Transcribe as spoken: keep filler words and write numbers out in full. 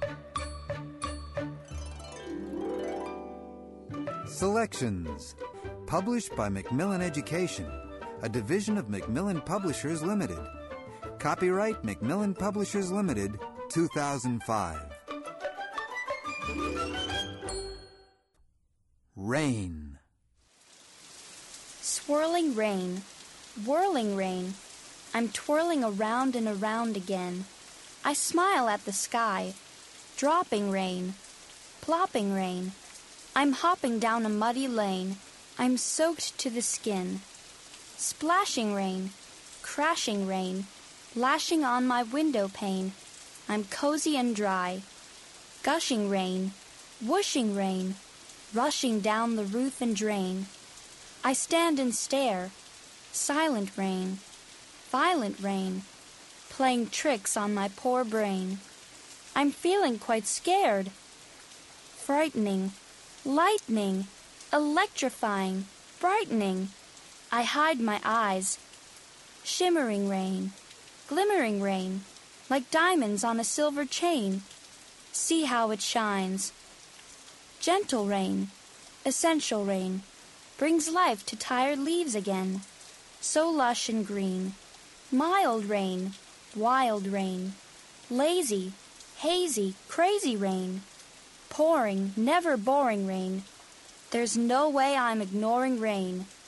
Selections. Published by Macmillan Education, a division of Macmillan Publishers Limited. Copyright Macmillan Publishers Limited, two thousand five. Rain. Swirling rain, whirling rain, I'm twirling around and around again. I smile at the sky, dropping rain, plopping rain. I'm hopping down a muddy lane, I'm soaked to the skin. Splashing rain, crashing rain, lashing on my window pane. I'm cozy and dry. Gushing rain, whooshing rain, rushing down the roof and drain. I stand and stare. Silent rain, violent rain, playing tricks on my poor brain. I'm feeling quite scared. Frightening, lightning, electrifying, brightening. I hide my eyes. Shimmering rain, glimmering rain, like diamonds on a silver chain. See how it shines. Gentle rain, essential rain, brings life to tired leaves again, so lush and green. Mild rain, wild rain, lazy, hazy, crazy rain, pouring, never boring rain. There's no way I'm ignoring rain.